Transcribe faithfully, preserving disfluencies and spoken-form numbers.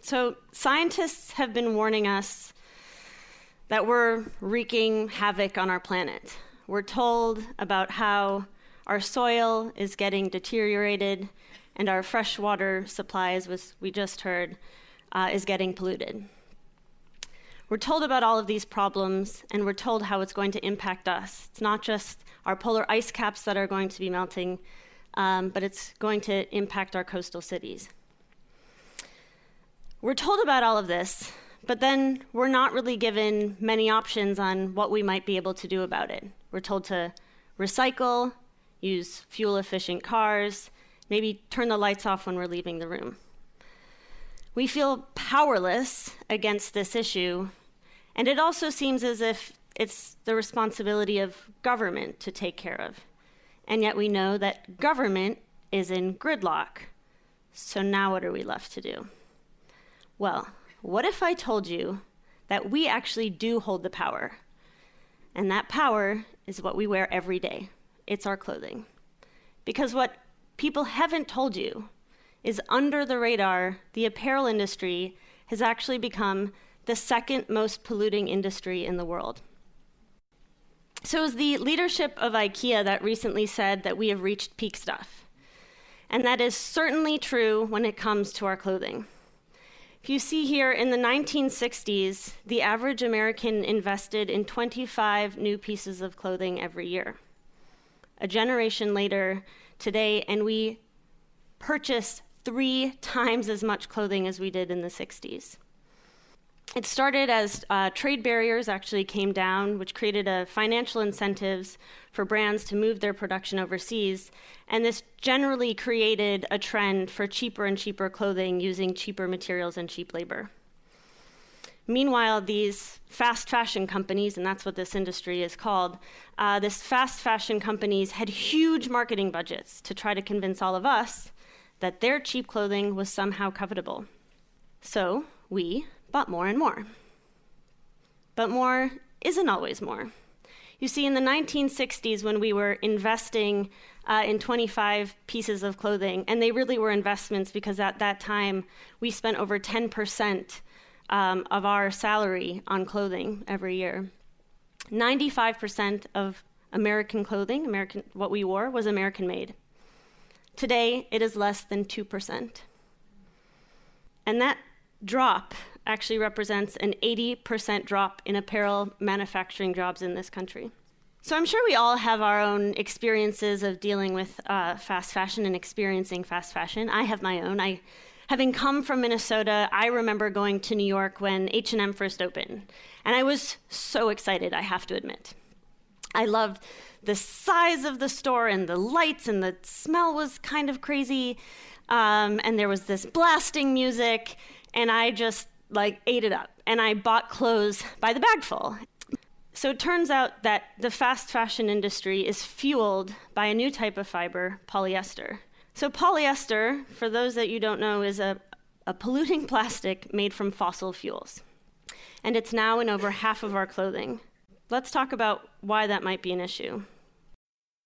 So scientists have been warning us that we're wreaking havoc on our planet. We're told about how our soil is getting deteriorated and our freshwater supply, as we just heard, uh, is getting polluted. We're told about all of these problems, and we're told how it's going to impact us. It's not just our polar ice caps that are going to be melting, um, but it's going to impact our coastal cities. We're told about all of this, but then we're not really given many options on what we might be able to do about it. We're told to recycle, use fuel-efficient cars, maybe turn the lights off when we're leaving the room. We feel powerless against this issue, and it also seems as if it's the responsibility of government to take care of. And yet we know that government is in gridlock. So now what are we left to do? Well, what if I told you that we actually do hold the power? And that power is what we wear every day. It's our clothing. Because what people haven't told you is under the radar, the apparel industry has actually become the second most polluting industry in the world. So it was the leadership of IKEA that recently said that we have reached peak stuff. And that is certainly true when it comes to our clothing. If you see here, in the nineteen sixties, the average American invested in twenty-five new pieces of clothing every year. A generation later, today, and we purchase three times as much clothing as we did in the sixties. It started as uh, trade barriers actually came down, which created a financial incentives for brands to move their production overseas. And this generally created a trend for cheaper and cheaper clothing using cheaper materials and cheap labor. Meanwhile, these fast fashion companies, and that's what this industry is called, uh, this fast fashion companies had huge marketing budgets to try to convince all of us that their cheap clothing was somehow covetable. So we bought more and more. But more isn't always more. You see, in the nineteen sixties, when we were investing uh, in twenty-five pieces of clothing, and they really were investments because at that time we spent over ten percent um, of our salary on clothing every year. ninety-five percent of American clothing, American what we wore, was American made. Today, it is less than two percent. And that drop actually represents an eighty percent drop in apparel manufacturing jobs in this country. So I'm sure we all have our own experiences of dealing with uh, fast fashion and experiencing fast fashion. I have my own. I, having come from Minnesota, I remember going to New York when H and M first opened. And I was so excited, I have to admit. I loved the size of the store and the lights, and the smell was kind of crazy. Um, and there was this blasting music, and I just like ate it up. And I bought clothes by the bagful. So it turns out that the fast fashion industry is fueled by a new type of fiber, polyester. So polyester, for those that you don't know, is a, a polluting plastic made from fossil fuels. And it's now in over half of our clothing. Let's talk about why that might be an issue.